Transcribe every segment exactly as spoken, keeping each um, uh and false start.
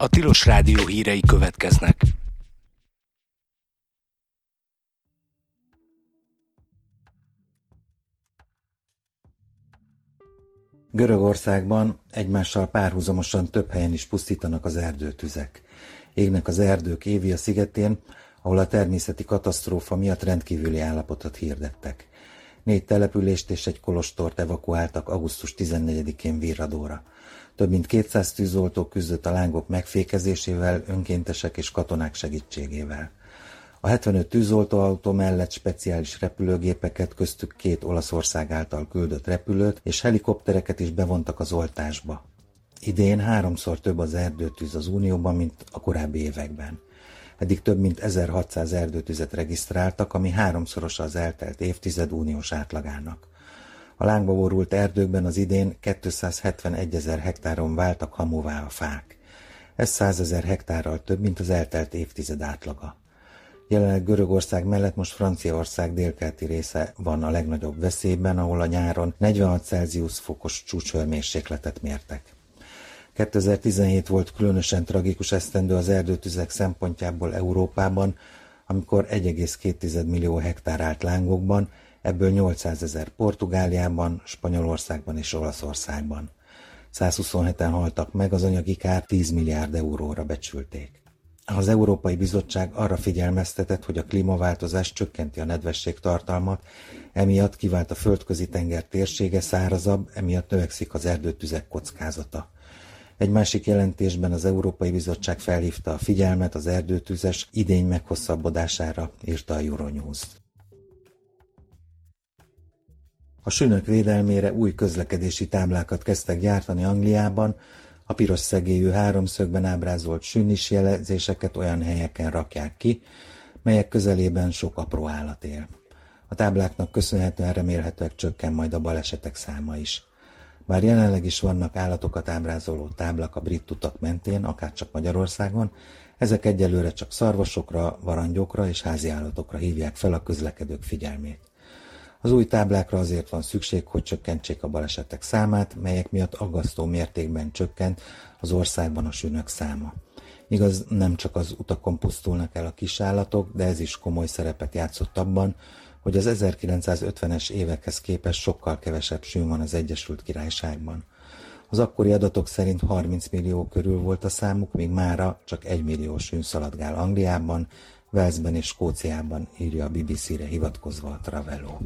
A Tilos Rádió hírei következnek. Görögországban egymással párhuzamosan több helyen is pusztítanak az erdőtüzek. Égnek az erdők Évia szigetén, ahol a természeti katasztrófa miatt rendkívüli állapotot hirdettek. Négy települést és egy kolostort evakuáltak augusztus tizennegyedikén Virradóra. Több mint kétszáz tűzoltó küzdött a lángok megfékezésével, önkéntesek és katonák segítségével. A hetvenöt tűzoltóautó mellett speciális repülőgépeket, köztük két Olaszország által küldött repülőt és helikoptereket is bevontak az oltásba. Idén háromszor több az erdőtűz az Unióban, mint a korábbi években. Eddig több mint ezerhatszáz erdőtüzet regisztráltak, ami háromszorosa az eltelt évtized uniós átlagának. A lángba borult erdőkben az idén kétszázhetvenegyezer hektáron váltak hamuvá a fák. Ez százezer hektárral több, mint az eltelt évtized átlaga. Jelenleg Görögország mellett most Franciaország délkeleti része van a legnagyobb veszélyben, ahol a nyáron negyvenhat Celsius fokos csúcshőmérsékletet mértek. kétezer-tizenhét volt különösen tragikus esztendő az erdőtüzek szempontjából Európában, amikor egy egész két millió hektár állt lángokban, ebből nyolcszázezer Portugáliában, Spanyolországban és Olaszországban. százhuszonheten haltak meg, az anyagi kár tíz milliárd euróra becsülték. Az Európai Bizottság arra figyelmeztetett, hogy a klímaváltozás csökkenti a nedvesség tartalmat, emiatt kivált a földközi tenger térsége szárazabb, emiatt növekszik az erdőtüzek kockázata. Egy másik jelentésben az Európai Bizottság felhívta a figyelmet az erdőtüzes idény meghosszabbodására, írta a Euronews. A sünök védelmére új közlekedési táblákat kezdtek gyártani Angliában, a piros szegélyű háromszögben ábrázolt sünnis jelzéseket olyan helyeken rakják ki, melyek közelében sok apró állat él. A tábláknak köszönhetően remélhetőleg csökken majd a balesetek száma is. Bár jelenleg is vannak állatokat ábrázoló táblák a brit utak mentén, akárcsak Magyarországon, ezek egyelőre csak szarvasokra, varangyokra és háziállatokra hívják fel a közlekedők figyelmét. Az új táblákra azért van szükség, hogy csökkentsék a balesetek számát, melyek miatt aggasztó mértékben csökkent az országban a sünök száma. Igaz, nem csak az utakon pusztulnak el a kisállatok, de ez is komoly szerepet játszott abban, hogy az ezerkilencszázötvenes évekhez képest sokkal kevesebb sün van az Egyesült Királyságban. Az akkori adatok szerint harminc millió körül volt a számuk, míg mára csak egy millió sün szaladgál Angliában, Walesben és Skóciában, írja a bé bé cére hivatkozva a Travelo.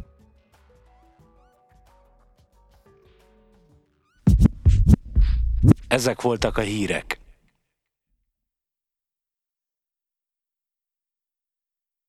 Ezek voltak a hírek.